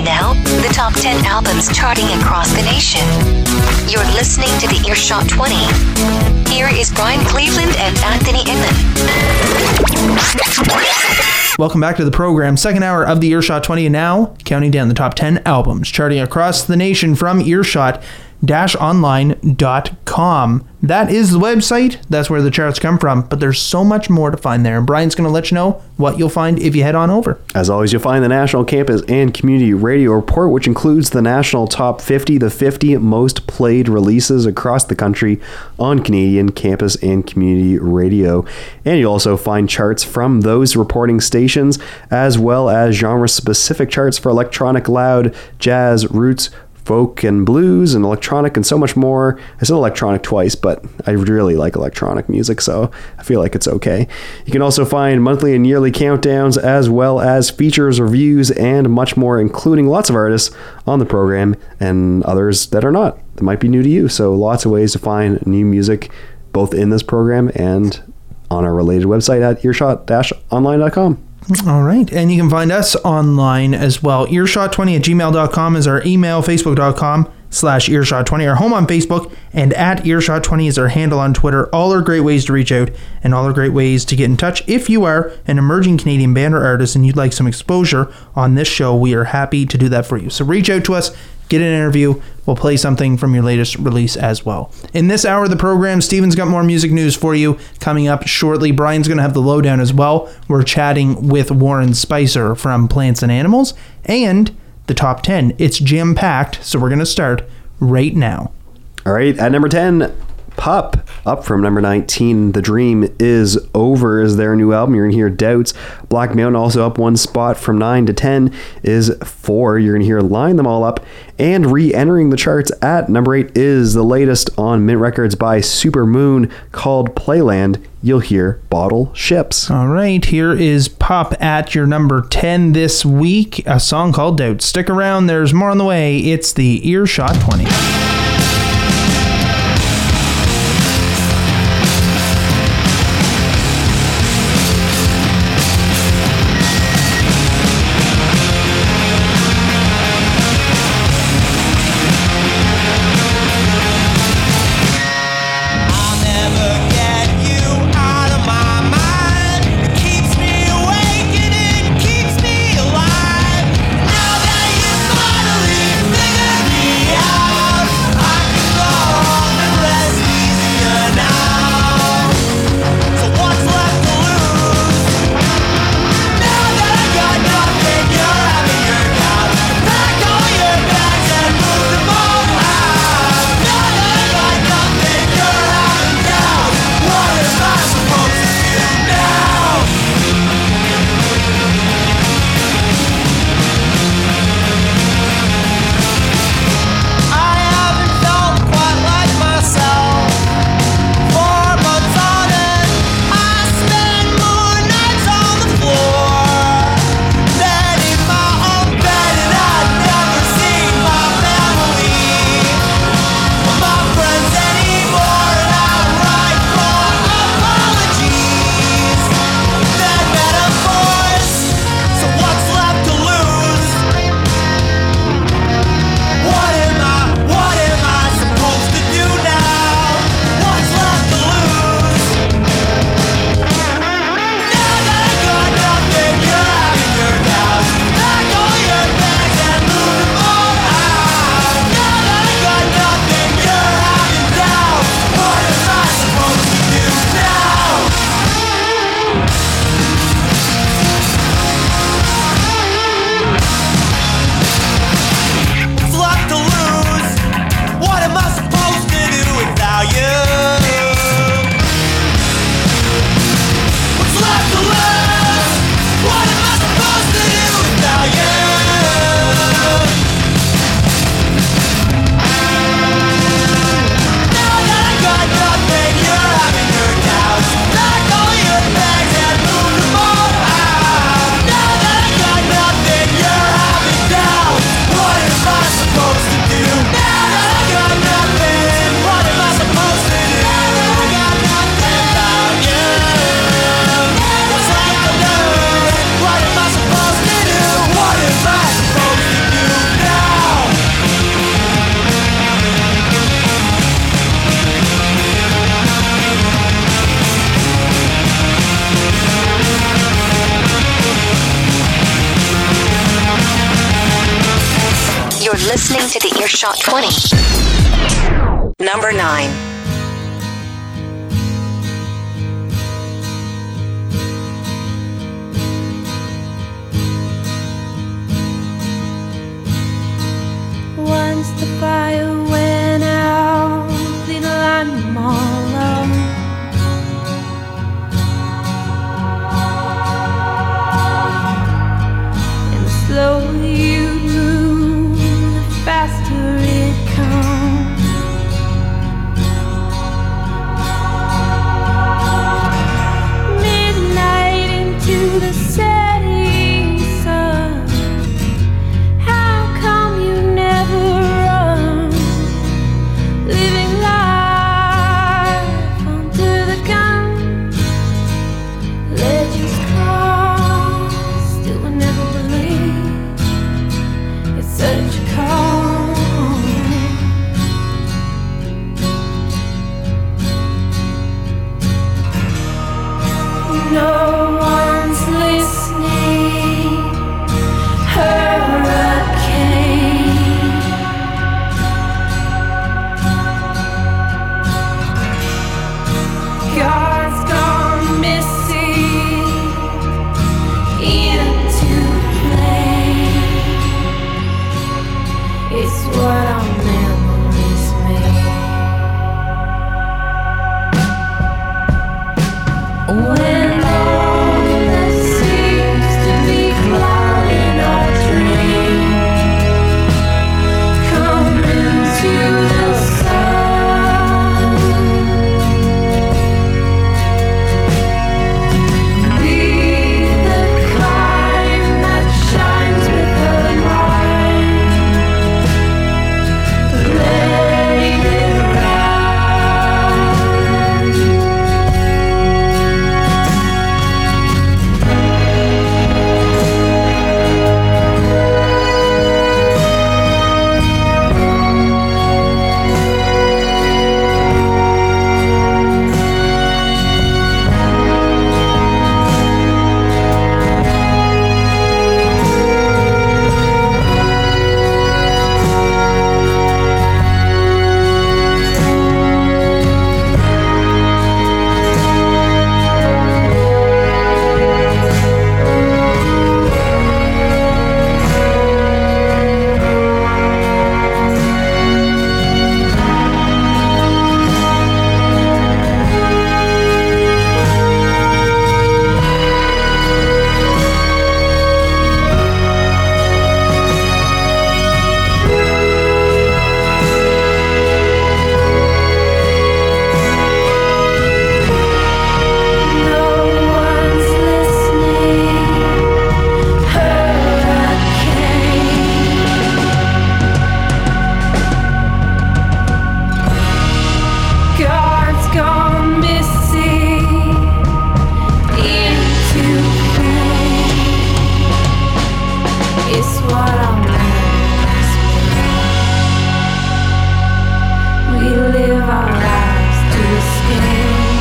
now, the top 10 albums charting across the nation. You're listening to the Earshot 20. Here is Brian Cleveland and Anthony Inman. Welcome back to the program. Second hour of the Earshot 20, and now counting down the top 10 albums charting across the nation from earshot-online.com. That is the website. That's where the charts come from, but there's so much more to find there. And Brian's going to let you know what you'll find if you head on over. As always, you'll find the National Campus and Community Radio Report, which includes the National Top 50, the 50 most played releases across the country on Canadian campus and community radio. And you'll also find charts from those reporting stations, as well as genre-specific charts for electronic, loud, jazz, roots, folk and blues, and electronic, and so much more. I said electronic twice, but I really like electronic music, so I feel like it's okay. You can also find monthly and yearly countdowns, as well as features, reviews, and much more, including lots of artists on the program and others that are not, that might be new to you. So lots of ways to find new music, both in this program and on our related website at earshot-online.com. All right. And you can find us online as well. Earshot20@gmail.com is our email. Facebook.com/earshot20, our home on Facebook, and at earshot20 is our handle on Twitter. All are great ways to reach out and all are great ways to get in touch. If you are an emerging Canadian band or artist and you'd like some exposure on this show, we are happy to do that for you. So reach out to us, get an interview. We'll play something from your latest release as well. In this hour of the program, Steven's got more music news for you coming up shortly. Brian's going to have the lowdown as well. We're chatting with Warren Spicer from Plants and Animals and the top 10. It's jam-packed, so we're going to start right now. All right, at number 10, Pup, up from number 19, The Dream Is Over is their new album. You're going to hear Doubts. Black Mountain also up one spot from 9 to 10 is 4. You're going to hear Line Them All Up. And re-entering the charts at number 8 is the latest on Mint Records by Super Moon called Playland. You'll hear Bottle Ships. All right, here is Pup at your number 10 this week, a song called Doubts. Stick around, there's more on the way. It's the Earshot 20. Now that you finally figured me out, You're listening to the Earshot 20. Number 9. Once the fire went out, little I'm all alone. And the slower you move, the faster it comes. Midnight into the setting sun. How come you never run? Living life under the gun. Legends cross, still will never believe it's such a call. No one's listening. Hurricane. God's gone missing into flame. It's what our memories make. When all that seems to be cloud in our dream come into the sun, be the kind that shines with her light, letting it God's gone missing into flame. It's what our memories make. We live our lives to escape.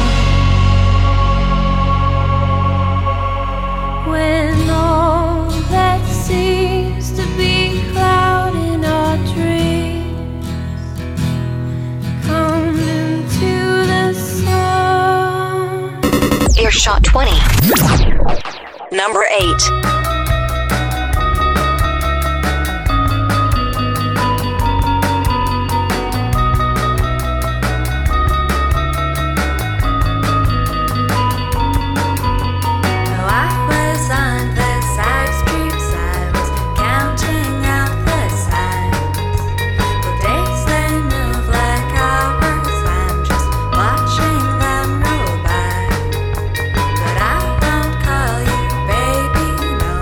When all that seems to be cloud in our dreams come into the sun. Earshot 20. Number 8. I was on the side streets, I was counting out the signs. Well, days they move like hours, I'm just watching them roll by. But I won't call you baby, no,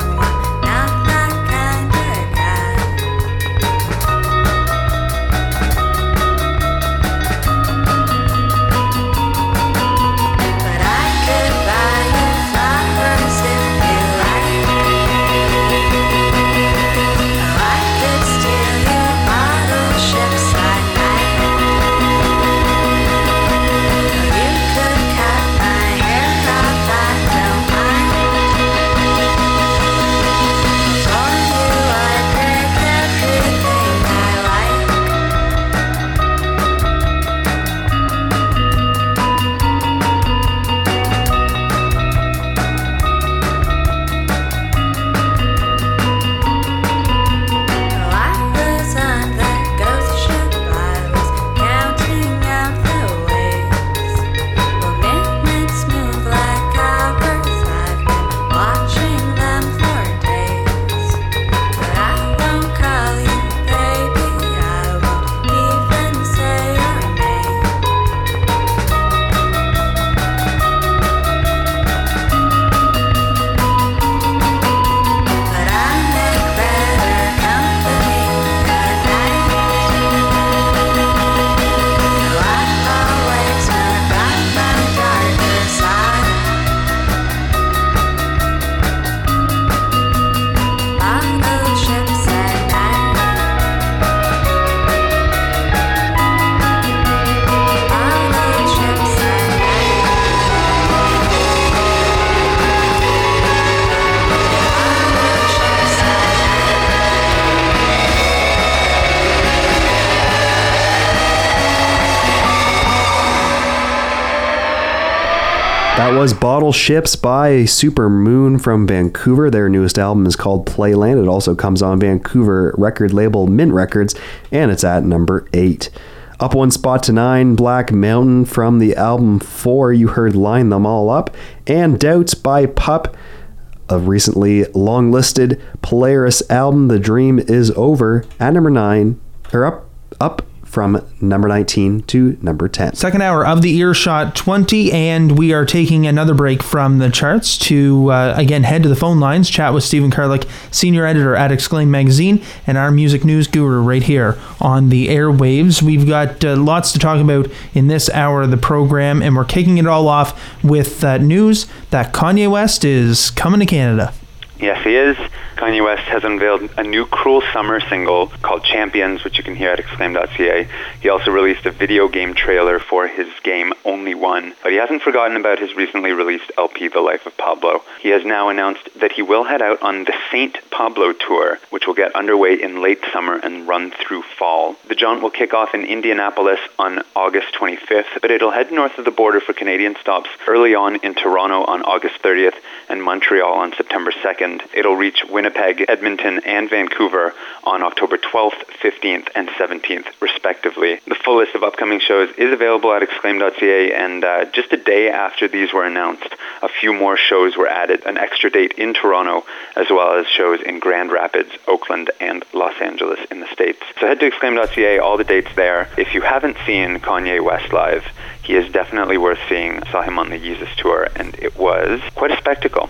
That was Bottle Ships by Super Moon from Vancouver. Their newest album is called Playland. It also comes on Vancouver record label Mint Records, and it's at number 8. Up one spot to 9, Black Mountain from the album 4. You heard Line Them All Up. And Doubts by Pup, a recently long-listed Polaris album, The Dream Is Over, at number 9, or up from number 19 to number 10. Second hour of the Earshot 20, and we are taking another break from the charts to, again, head to the phone lines, chat with Stephen Karlik, senior editor at Exclaim Magazine, and our music news guru right here on the airwaves. We've got lots to talk about in this hour of the program, and we're kicking it all off with news that Kanye West is coming to Canada. Yes, he is. Kanye West has unveiled a new Cruel Summer single called Champions, which you can hear at exclaim.ca. He also released a video game trailer for his game Only One, but he hasn't forgotten about his recently released LP, The Life of Pablo. He has now announced that he will head out on the St. Pablo tour, which will get underway in late summer and run through fall. The jaunt will kick off in Indianapolis on August 25th, but it'll head north of the border for Canadian stops early on in Toronto on August 30th and Montreal on September 2nd. It'll reach Winnipeg, Edmonton, and Vancouver on October 12th, 15th, and 17th, respectively. The full list of upcoming shows is available at exclaim.ca, and just a day after these were announced, a few more shows were added, an extra date in Toronto, as well as shows in Grand Rapids, Oakland, and Los Angeles in the States. So head to exclaim.ca, all the dates there. If you haven't seen Kanye West live, he is definitely worth seeing. I saw him on the Yeezus tour, and it was quite a spectacle.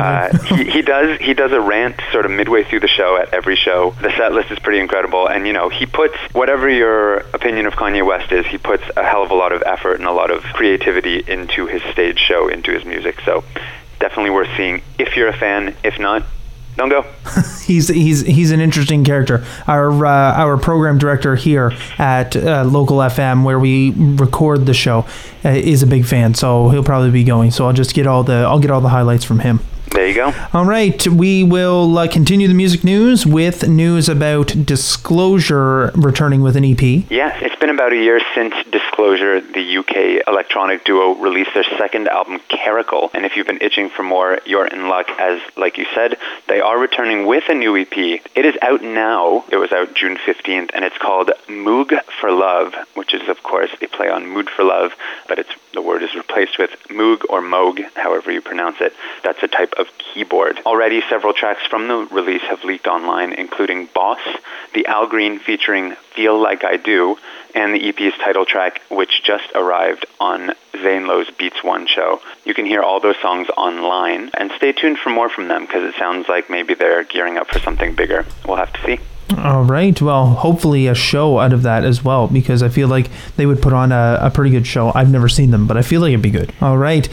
He does a rant sort of midway through the show at every show. The set list is pretty incredible, and he puts, whatever your opinion of Kanye West is, he puts a hell of a lot of effort and a lot of creativity into his stage show, into his music. So definitely worth seeing if you're a fan. If not, don't go. He's an interesting character. Our program director here at Local FM, where we record the show, is a big fan, so he'll probably be going. So I'll get all the highlights from him. There you go. All right, we will continue the music news with news about Disclosure returning with an EP. Yes, it's been about a year since Disclosure, the UK electronic duo, released their second album, Caracal. And if you've been itching for more, you're in luck, as, like you said, they are returning with a new EP. It is out now. It was out June 15th, and it's called Moog for Love, which is, of course, a play on Mood for Love, but the word is replaced with Moog or Moog, however you pronounce it. That's a type of keyboard. Already, several tracks from the release have leaked online, including Boss, the Al Green featuring Feel Like I Do, and the EP's title track, which just arrived on Zane Lowe's Beats One show. You can hear all those songs online, and stay tuned for more from them, because it sounds like maybe they're gearing up for something bigger. We'll have to see. All right. Well, hopefully a show out of that as well, because I feel like they would put on a pretty good show. I've never seen them, but I feel like it'd be good. All right.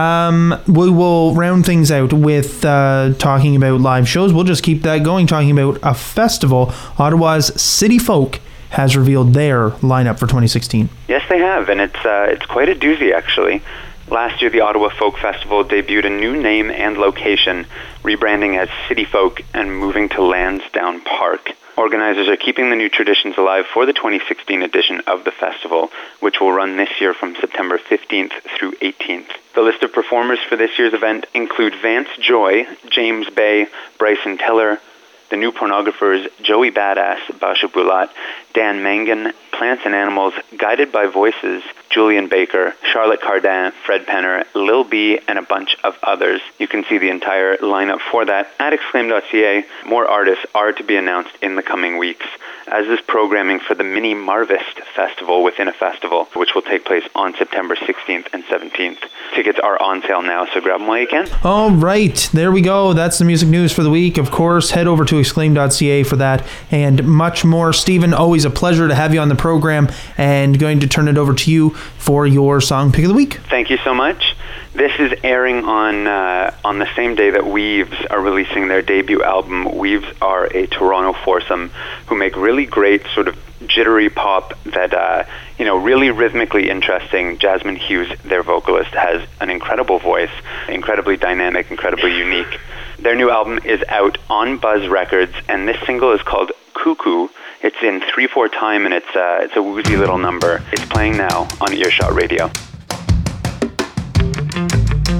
We will round things out with talking about live shows. We'll just keep that going, talking about a festival. Ottawa's City Folk has revealed their lineup for 2016. Yes, they have, and it's quite a doozy, actually. Last year, the Ottawa Folk Festival debuted a new name and location, rebranding as City Folk and moving to Lansdowne Park. Organizers are keeping the new traditions alive for the 2016 edition of the festival, which will run this year from September 15th through 18th. The list of performers for this year's event include Vance Joy, James Bay, Bryson Tiller, The New Pornographers, Joey Badass, Basha Bulat, Dan Mangan, Plants and Animals, Guided by Voices, Julian Baker, Charlotte Cardin, Fred Penner, Lil B, and a bunch of others. You can see the entire lineup for that at exclaim.ca. More artists are to be announced in the coming weeks, as is programming for the Mini Marvist Festival within a festival, which will take place on September 16th and 17th. Tickets are on sale now, so grab them while you can. All right, there we go. That's the music news for the week. Of course, head over to exclaim.ca for that and much more. Stephen, always a pleasure to have you on the program, and going to turn it over to you for your song pick of the week. Thank you so much. This is airing on the same day that Weaves are releasing their debut album. Weaves are a Toronto foursome who make really great sort of jittery pop that, really rhythmically interesting. Jasmine Hughes, their vocalist, has an incredible voice, incredibly dynamic, incredibly unique. Their new album is out on Buzz Records, and this single is called Cuckoo. It's in 3/4 time, and it's a woozy little number. It's playing now on Earshot Radio.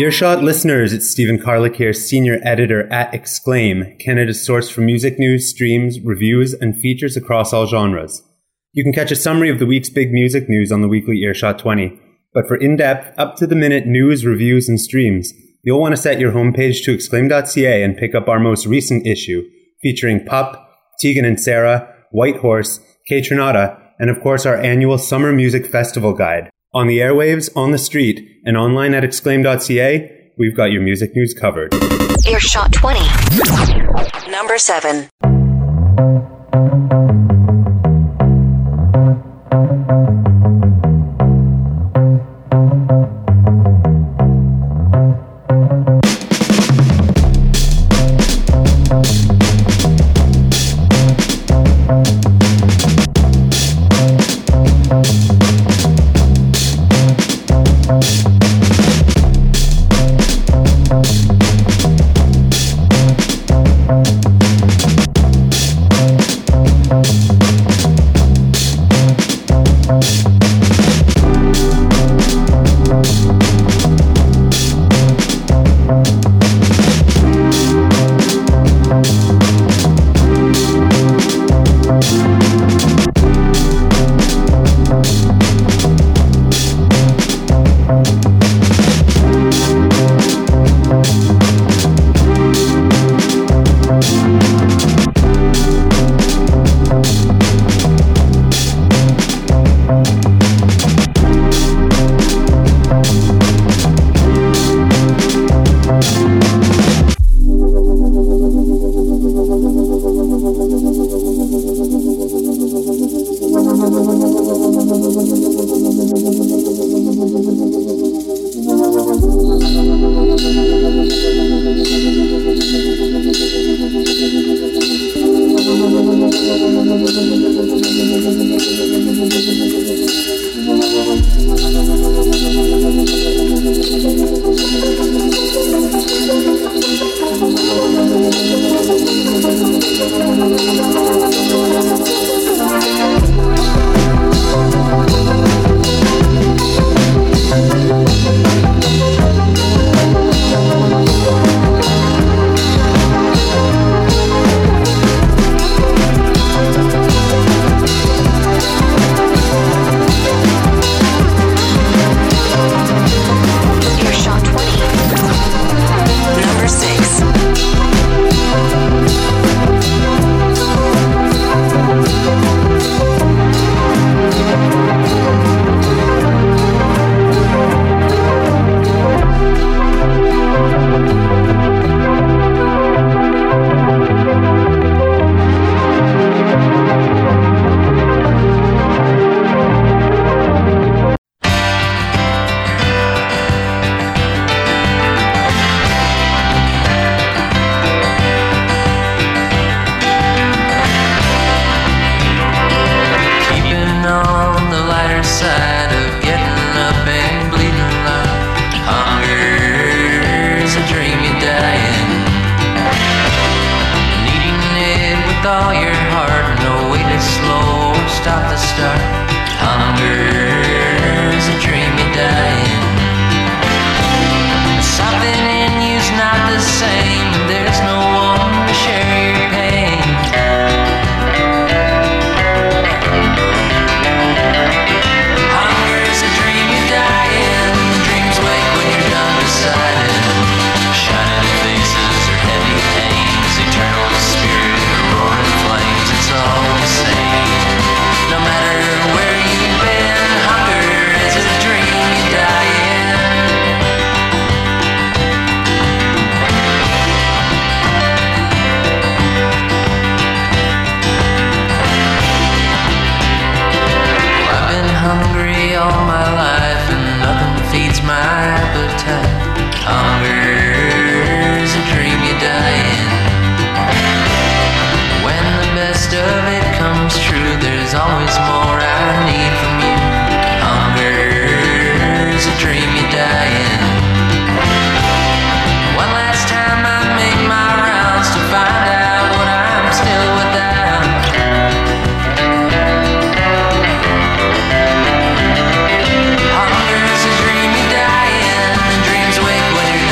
Earshot listeners, it's Stephen Carlick here, Senior Editor at Exclaim, Canada's source for music news, streams, reviews, and features across all genres. You can catch a summary of the week's big music news on the weekly Earshot 20. But for in-depth, up-to-the-minute news, reviews, and streams, you'll want to set your homepage to exclaim.ca and pick up our most recent issue, featuring Pup, Tegan and Sarah, White Horse, Kaytranada, and of course our annual Summer Music Festival Guide. On the airwaves, on the street, and online at exclaim.ca, we've got your music news covered. Earshot 20. Number 7. Hunger is a dream you die in, and dreams wake when you're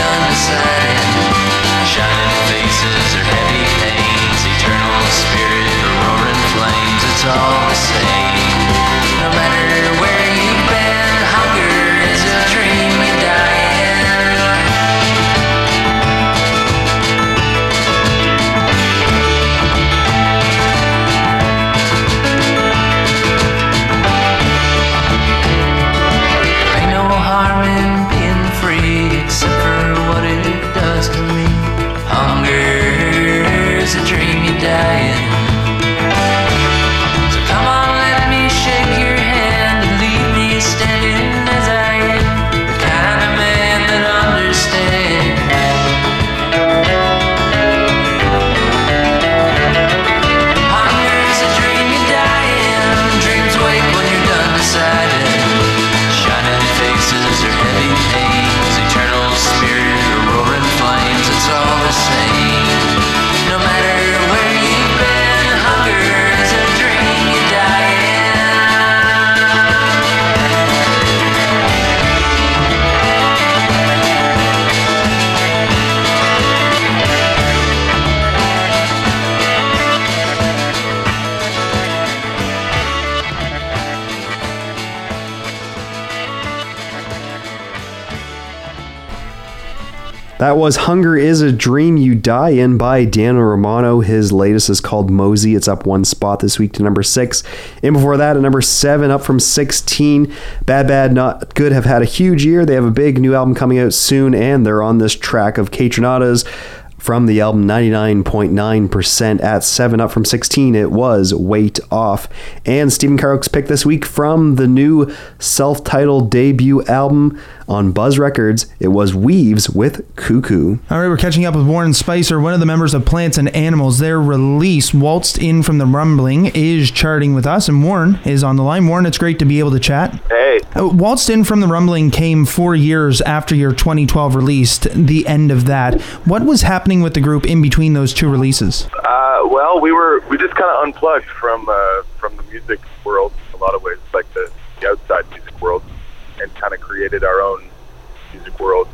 That was Hunger is a Dream You Die In by Daniel Romano. His latest is called Mosey. It's up one spot this week to number 6. And before that, at number 7, up from 16, Bad Bad Not Good have had a huge year. They have a big new album coming out soon, and they're on this track of Kaytranada's from the album 99.9%. At 7, up from 16, it was Weight Off. And Stephen Carlick's pick this week from the new self-titled debut album on Buzz Records, it was Weaves with Cuckoo. All right, we're catching up with Warren Spicer, one of the members of Plants and Animals. Their release, Waltzed In From the Rumbling, is charting with us, and Warren is on the line. Warren, it's great to be able to chat. Hey. Waltzed In From the Rumbling came 4 years after your 2012 release, the end of that. What was happening with the group in between those two releases? Well, we just kind of unplugged from the music world in a lot of ways, like the outside music world, and kind of created our own music world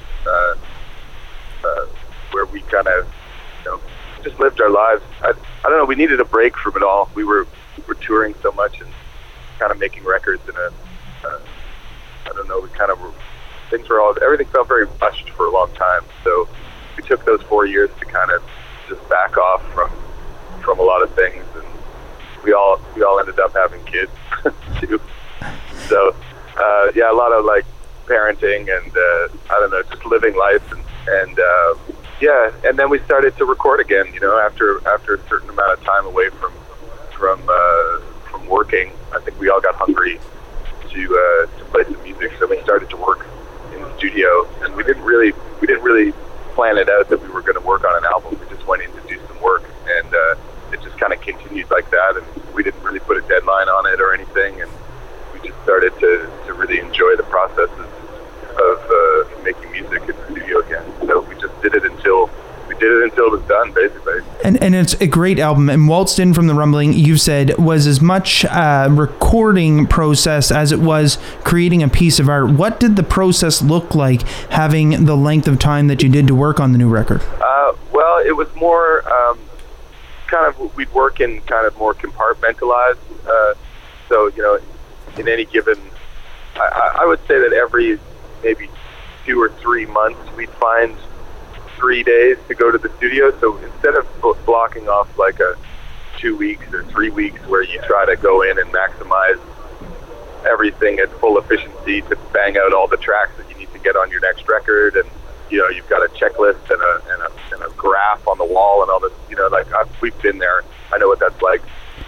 where we kind of, just lived our lives. I don't know. We needed a break from it all. We were touring so much and kind of making records in I don't know. We kind of everything felt very rushed for a long time. So we took those 4 years to kind of just back off from a lot of things, and we all ended up having kids too. So a lot of like parenting and I don't know, just living life and then we started to record again. After a certain amount of time away from working, I think we all got hungry to play some music, so we started to work in the studio, and we didn't really plan it out that we were going to work on an album. We just went in to do some work, and it just kind of continued like that, and we didn't really put a deadline on it or anything, and we just started to really enjoy the processes of making music in the studio again. So we just did it until it was done, basically. And it's a great album. And Waltzed In From the Rumbling, you've said, was as much a recording process as it was creating a piece of art. What did the process look like, having the length of time that you did to work on the new record? Well, it was more kind of, we'd work in kind of more compartmentalized. So, in any given, I would say that every maybe 2 or 3 months, we'd find 3 days to go to the studio. So instead of blocking off like a 2 weeks or 3 weeks where you try to go in and maximize everything at full efficiency to bang out all the tracks that you need to get on your next record, and you've got a checklist and a graph on the wall and all this, we've been there. I know what that's like.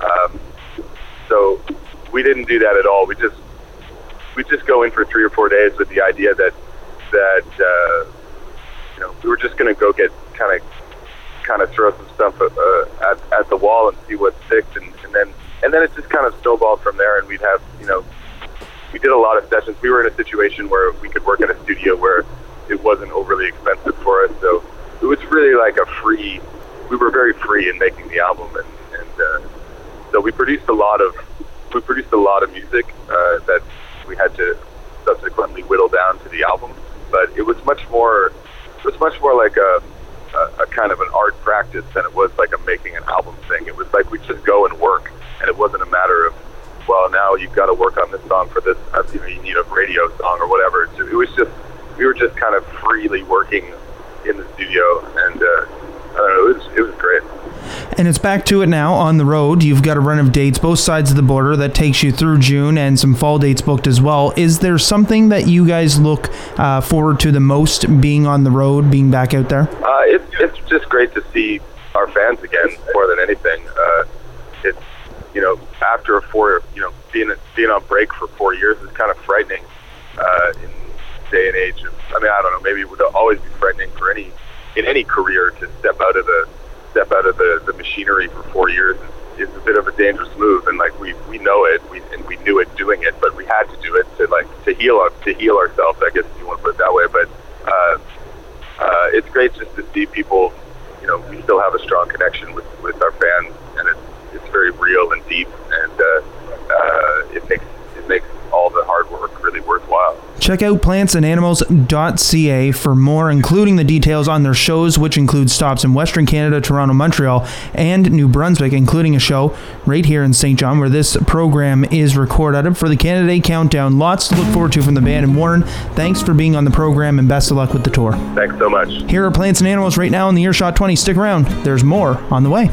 So we didn't do that at all. We just go in for 3 or 4 days with the idea that we were just going to go get kind of throw some stuff at the wall and see what sticks, and then it just kind of snowballed from there. And we'd have we did a lot of sessions. We were in a situation where we could work in a studio where it wasn't overly expensive for us, so it was really like we were very free in making the album, and so we produced a lot of music that we had to subsequently whittle down to the album. But it was much more like a kind of an art practice than it was like a making an album thing. It was like we just go and work, and it wasn't a matter of, well, now you've got to work on this song for this, you need a radio song or whatever. It was just, we were just kind of freely working in the studio, and I don't know, it was great. And it's back to it now on the road. You've got a run of dates both sides of the border that takes you through June, and some fall dates booked as well. Is there something that you guys look forward to the most, being on the road, being back out there? It's just great to see our fans again, more than anything. It's after being on break for 4 years is kind of frightening in day and age. I don't know, maybe it would always be frightening for any career to step out of the machinery for 4 years. It's a bit of a dangerous move, and like we know it, we knew it doing it, but we had to do it to heal ourselves, I guess, if you want to put it that way. But it's great just to see people. We still have a strong connection with our fans, and it's very real and deep, and it makes all the hard work really worthwhile. Check out plantsandanimals.ca for more, including the details on their shows, which include stops in Western Canada, Toronto, Montreal, and New Brunswick, including a show right here in St. John where this program is recorded. For the Canada Day Countdown, lots to look forward to from the band. And Warren, thanks for being on the program and best of luck with the tour. Thanks so much. Here are Plants and Animals right now in the Earshot 20. Stick around. There's more on the way.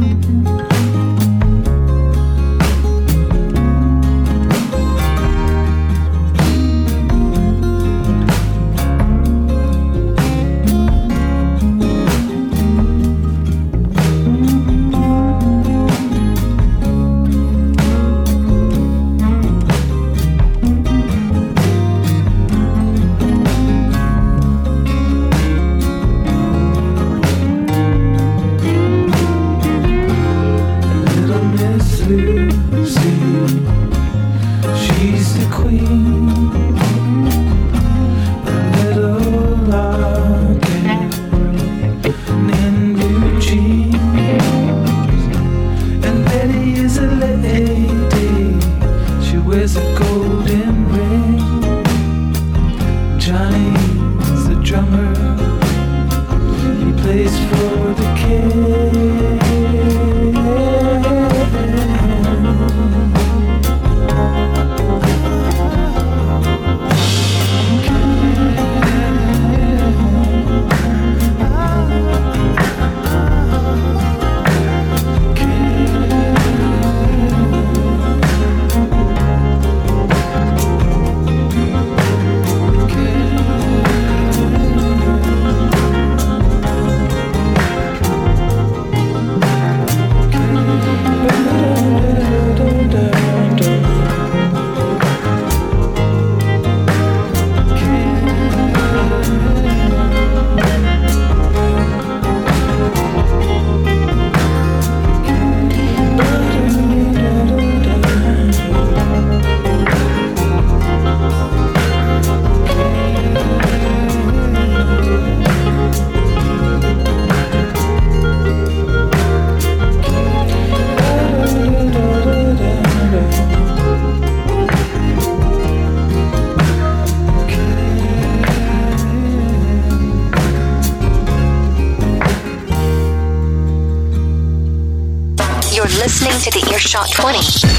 Listening to the Earshot 20.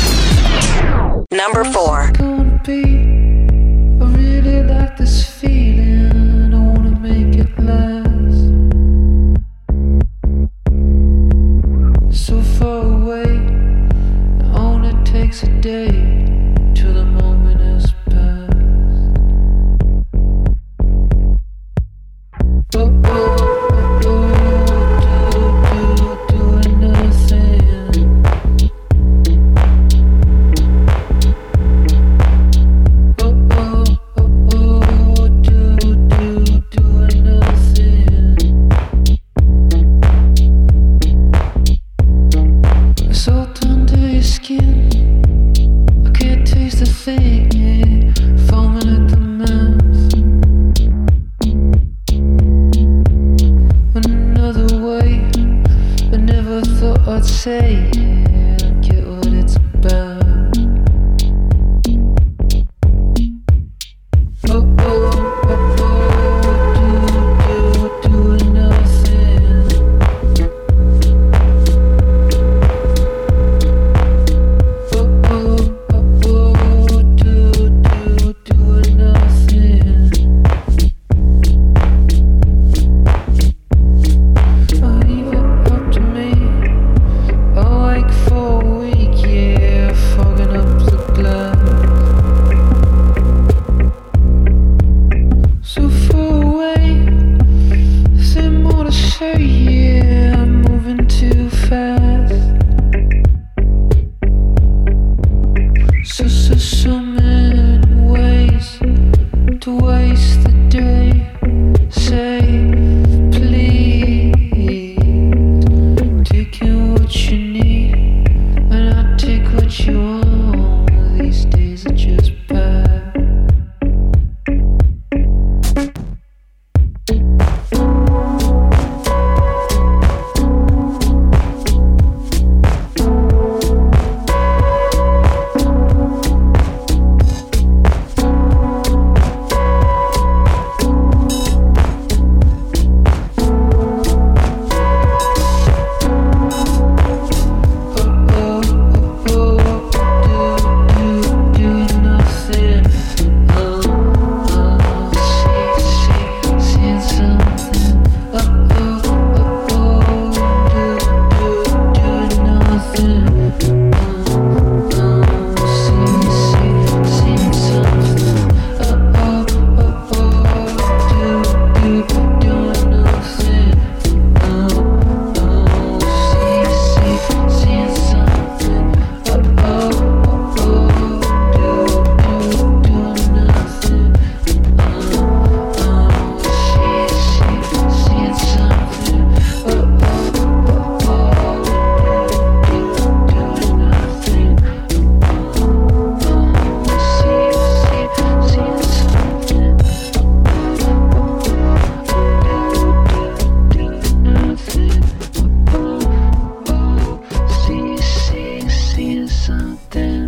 Number 4. I really like this feeling. I wanna make it last. So far away, it only takes a day till the moment has passed. Doing nothing. Salt under your skin. I can't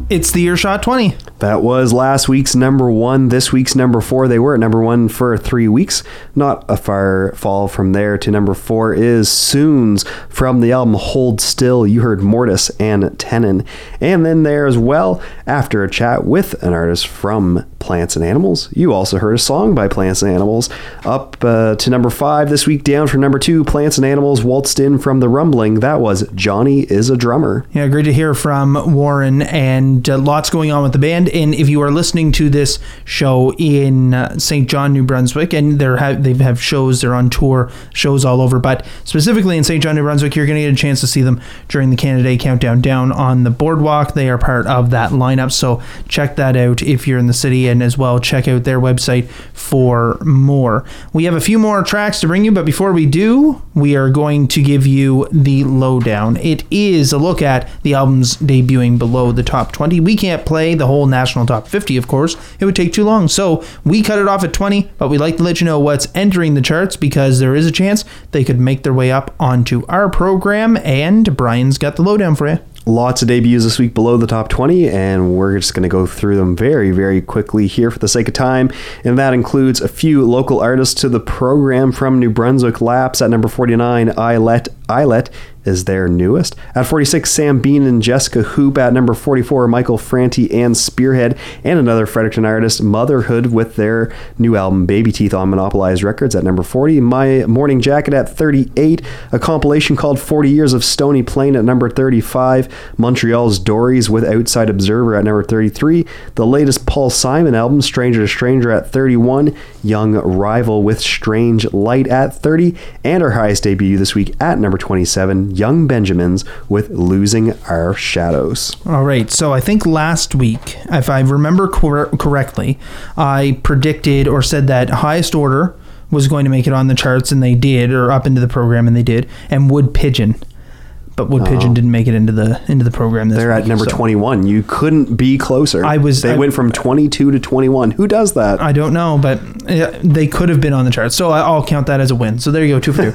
It's the Earshot 20. That was last week's number 1, this week's number 4. They were at number 1 for 3 weeks. Not a far fall from there to number 4 is Soons from the album Hold Still. You heard Mortis and Tenon. And then there as well, after a chat with an artist from Plants and Animals, you also heard a song by Plants and Animals. Up to number 5 this week, down from number 2, Plants and Animals waltzed in from the Rumbling. That was Johnny is a Drummer. Yeah, great to hear from Warren, and lots going on with the band. And if you are listening to this show in St. John, New Brunswick, and they have shows, they're on tour, shows all over, but specifically in St. John, New Brunswick, you're going to get a chance to see them during the Canada Day Countdown down on the boardwalk. They are part of that lineup, so check that out if you're in the city, and as well check out their website for more. We have a few more tracks to bring you, but before we do, we are going to give you the lowdown. It is a look at the albums debuting below the top 20. We can't play the whole national top 50, of course. It would take too long. So we cut it off at 20, but we'd like to let you know what's entering the charts because there is a chance they could make their way up onto our program, and Brian's got the lowdown for you. Lots of debuts this week below the top 20, and we're just going to go through them very, very quickly here for the sake of time. And that includes a few local artists to the program. From New Brunswick, Laps at number 49, Eyelet is their newest. At 46, Sam Bean and Jessica Hoop. At number 44, Michael Franti and Spearhead, and another Fredericton artist, Motherhood, with their new album Baby Teeth on Monopolized Records at number 40. My Morning Jacket at 38, a compilation called 40 Years of Stony Plain at number 35. Montreal's Dories with Outside Observer at number 33. The latest Paul Simon album, Stranger to Stranger, at 31. Young Rival with Strange Light at 30. And our highest debut this week at number 27, Young Benjamins with Losing Our Shadows. All right, so I think last week, if I remember correctly, I predicted or said that Highest Order was going to make it on the charts, and they did, or up into the program, and they did, and Wood Pigeon. But Wood Pigeon didn't make it into the program this week. They're at number 21. You couldn't be closer. They went from 22 to 21. Who does that? I don't know, but they could have been on the charts. So I'll count that as a win. So there you go, 2 for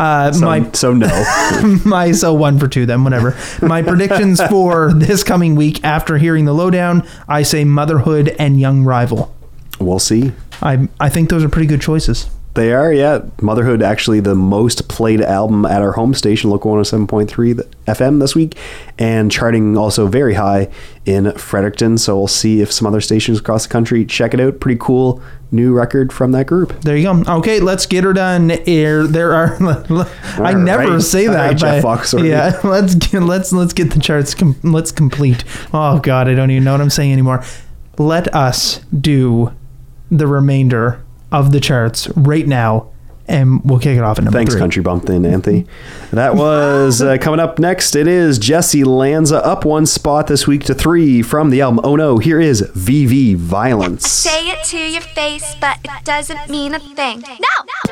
2. So no. So 1 for 2 then, whatever. My predictions for this coming week after hearing the lowdown, I say Motherhood and Young Rival. We'll see. I think those are pretty good choices. They are, yeah. Motherhood, actually the most played album at our home station, Local 107.3 FM this week, and charting also very high in Fredericton. So we'll see if some other stations across the country check it out. Pretty cool new record from that group. There you go. Okay, let's get her done. There are. I never say that. Right, Jeff Foxworthy. Yeah, let's get the charts. Let's complete. Oh God, I don't even know what I'm saying anymore. Let us do the remainder of the charts right now, and we'll kick it off at number 3. Thanks, Country Bumpkin, Anthony. That was coming up next. It is Jesse Lanza up 1 spot this week to 3 from the album Oh No. Here is VV Violence. Say it to your face, but it doesn't mean a thing. No!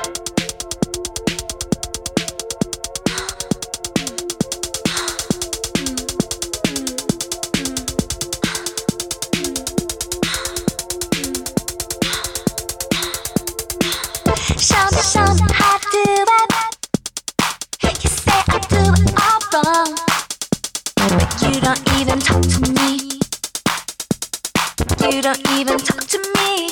Show me how to do it. You say I do it all wrong, but you don't even talk to me. You don't even talk to me.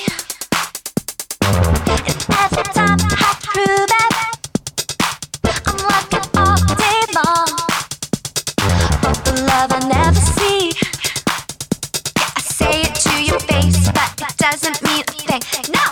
And every time I prove it, I'm working all day long for the love I never see. Yeah, I say it to your face, but it doesn't mean a thing. No!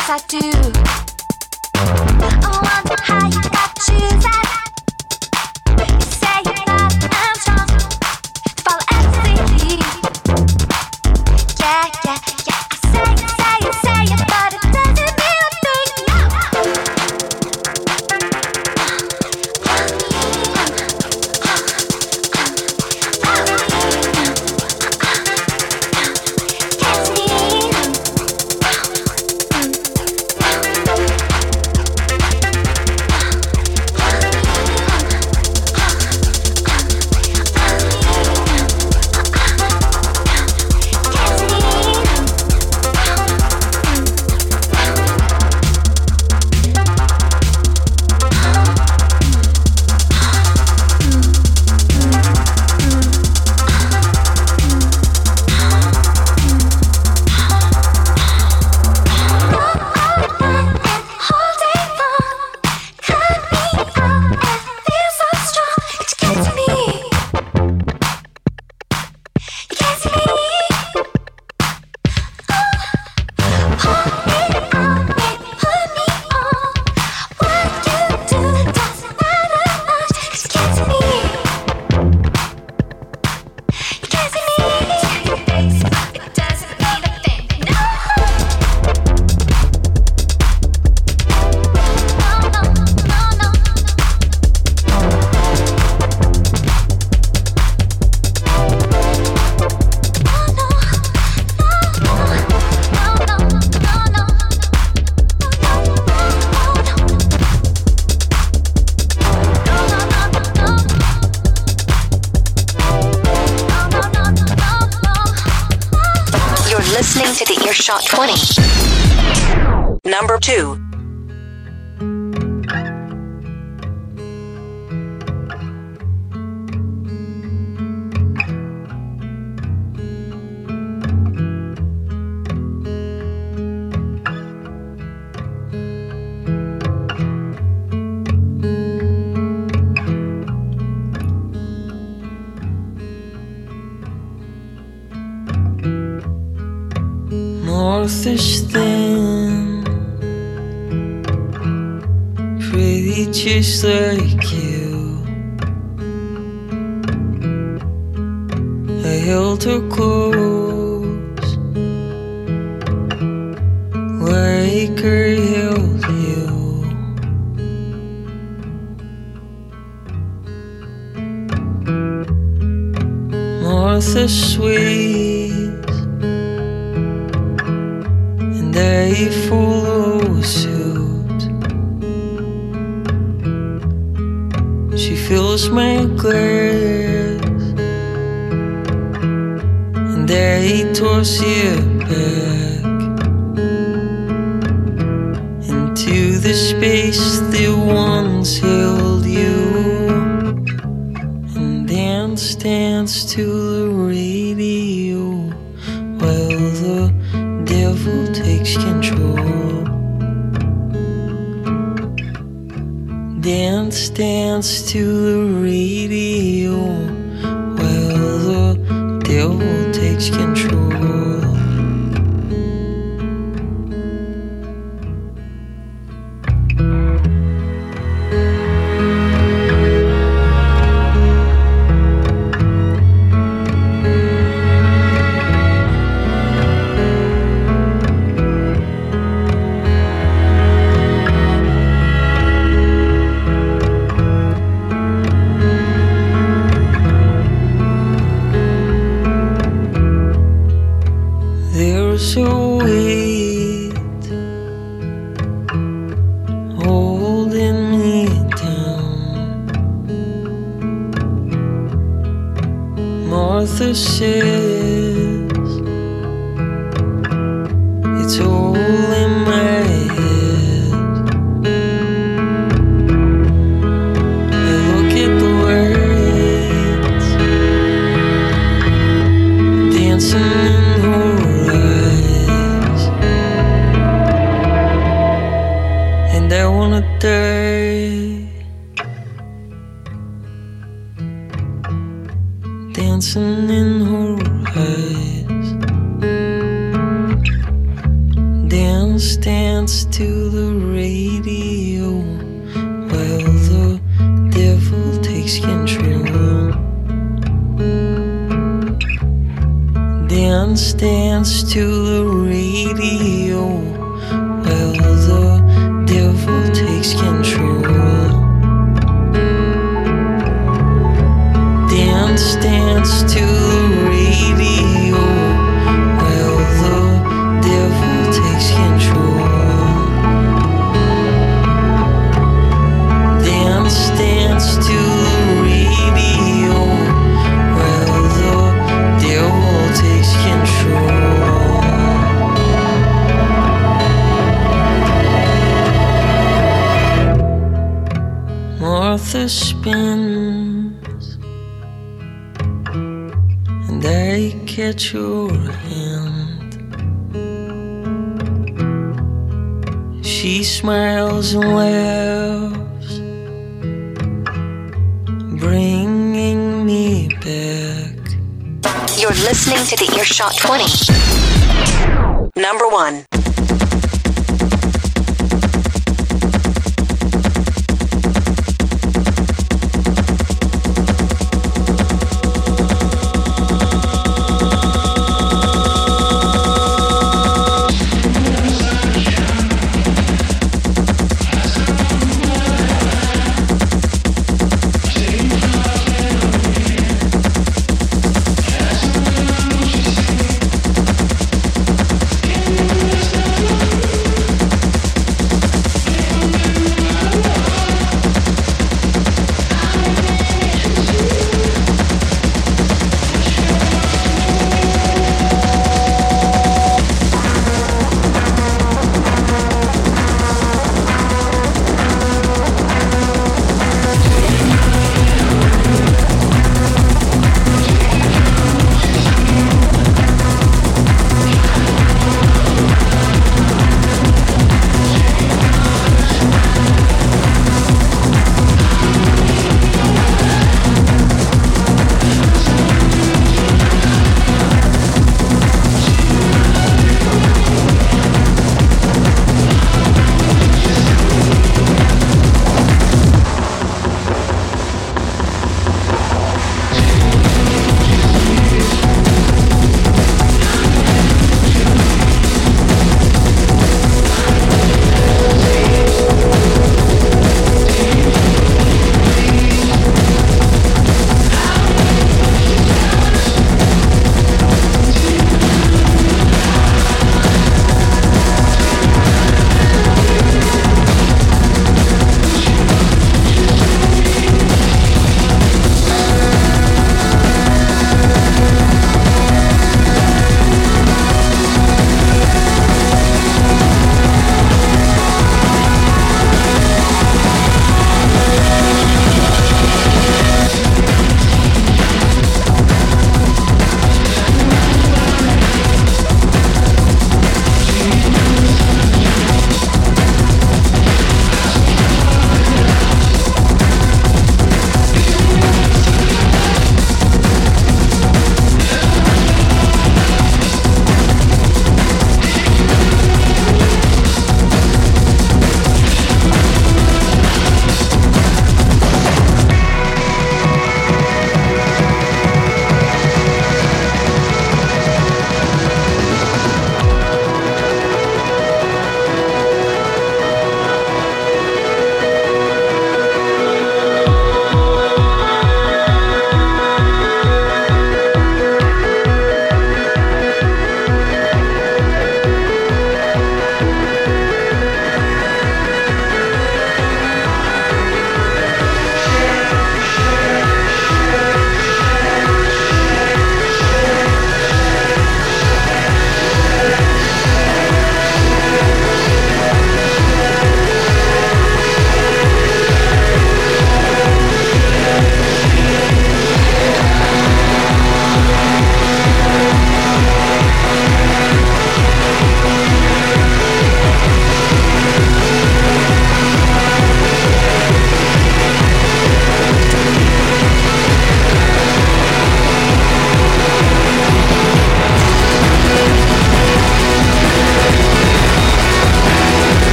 yes I do. I wonder how you got to choose that. You say you love I'm strong, follow everything. Yeah, yeah, yeah. I say it, but it doesn't mean a thing. Listening to the Earshot 20. Number 2. North is thin, pretty just like you. I held her close, like I held you. North is sweet, they follow suit. She fills my glass, and they toss it back into the space that once held you, and dance, dance to the radio while the devil takes control. Dance, dance to the radio while the devil takes control. There's a weight holding me down. Martha says it's all in my head. I look at the lights dancing in the I wanna die, dancing in her eyes, dance, Dance, dance to the radio while the devil takes control. Dance, dance to the radio while the devil takes control. Dance, dance to the radio while the devil takes control. Dance, dance to the radio while the devil takes control. Martha spins and I catch your hand. She smiles and laughs, bringing me back. You're listening to the Earshot 20. Number 1. Dance,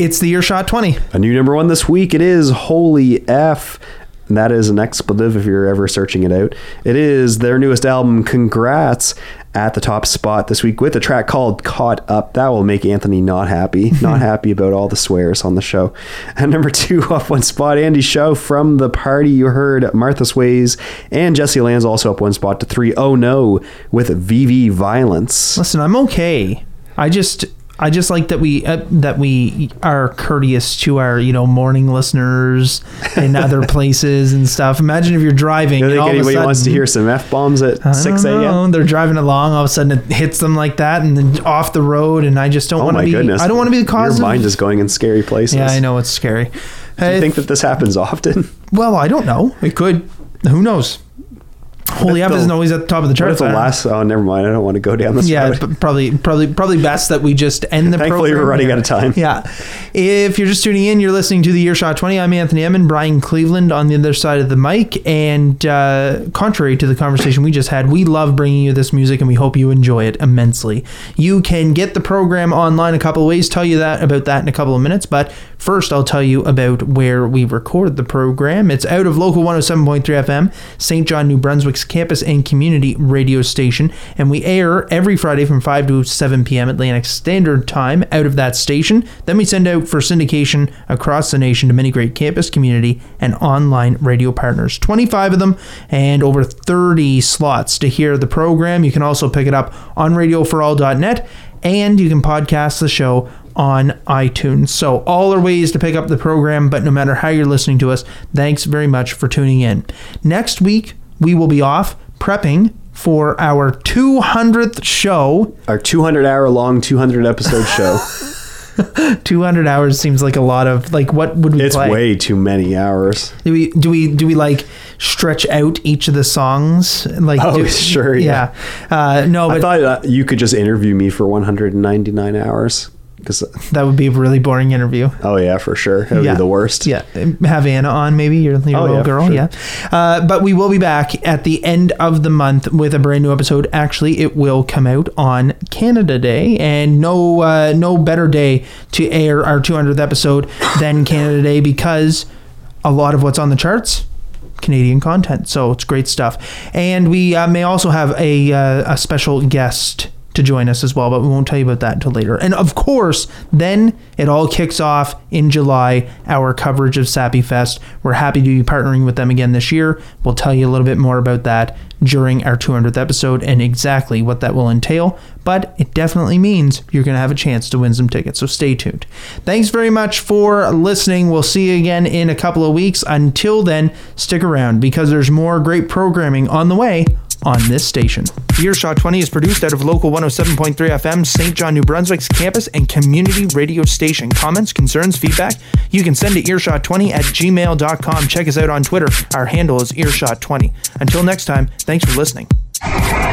It's the Earshot 20. A new number one this week. It is Holy F. And that is an expletive if you're ever searching it out. It is their newest album, Congrats, at the top spot this week with a track called Caught Up. That will make Anthony not happy. Not happy about all the swears on the show. And number 2 up one spot, Andy Shaw From the Party. You heard Martha Sways and Jesse Lanz also up one spot to 3. Oh No with VV Violence. Listen, I'm okay. I just like that we are courteous to our morning listeners in other places and stuff. Imagine if you're driving. I think anybody wants to hear some F-bombs at 6 a.m. They're driving along, all of a sudden it hits them like that, and then off the road. And I just don't want to be. Goodness. I don't want to be the cause. Your mind is going in scary places. Yeah, I know, it's scary. Do you think that this happens often? Well, I don't know. It could. Who knows? Holy F isn't always at the top of the charts. The last. Oh, never mind. I don't want to go down this road. Yeah, but probably best that we just end the Thankfully, program. we're running out of time. Yeah. If you're just tuning in, you're listening to the Earshot 20. I'm Anthony Emmon, Brian Cleveland on the other side of the mic. And contrary to the conversation we just had, we love bringing you this music and we hope you enjoy it immensely. You can get the program online a couple of ways. Tell you about that in a couple of minutes. But first, I'll tell you about where we record the program. It's out of Local 107.3 FM, St. John, New Brunswick's campus and community radio station. And we air every Friday from 5 to 7 p.m. Atlantic Standard Time out of that station. Then we send out for syndication across the nation to many great campus, community, and online radio partners. 25 of them and over 30 slots to hear the program. You can also pick it up on radioforall.net, and you can podcast the show on iTunes. So all are ways to pick up the program, but no matter how you're listening to us, thanks very much for tuning in. Next week, we will be off prepping for our 200th show. Our 200-hour-long, 200-episode show. 200 hours seems like a lot of, like, what would we play? It's way too many hours. Do we like stretch out each of the songs? Like, sure, yeah. No, but I thought you could just interview me for 199 hours. Because that would be a really boring interview. Oh yeah, for sure. It would be the worst. Yeah, have Anna on, maybe your little girl. Sure. Yeah, but we will be back at the end of the month with a brand new episode. Actually, it will come out on Canada Day, and no better day to air our 200th episode than Canada Day, because a lot of what's on the charts, Canadian content. So it's great stuff, and we may also have a special guest to join us as well, but we won't tell you about that until later. And of course, then it all kicks off in July, our coverage of Sappy Fest. We're happy to be partnering with them again this year. We'll tell you a little bit more about that during our 200th episode and exactly what that will entail, but it definitely means you're going to have a chance to win some tickets, so stay tuned. Thanks very much for listening. We'll see you again in a couple of weeks. Until then, stick around, because there's more great programming on the way on this station. Earshot 20 is produced out of Local 107.3 FM, St. John, New Brunswick's campus and community radio station. Comments, concerns, feedback, you can send to earshot20@gmail.com. Check us out on Twitter. Our handle is earshot20. Until next time, thanks for listening.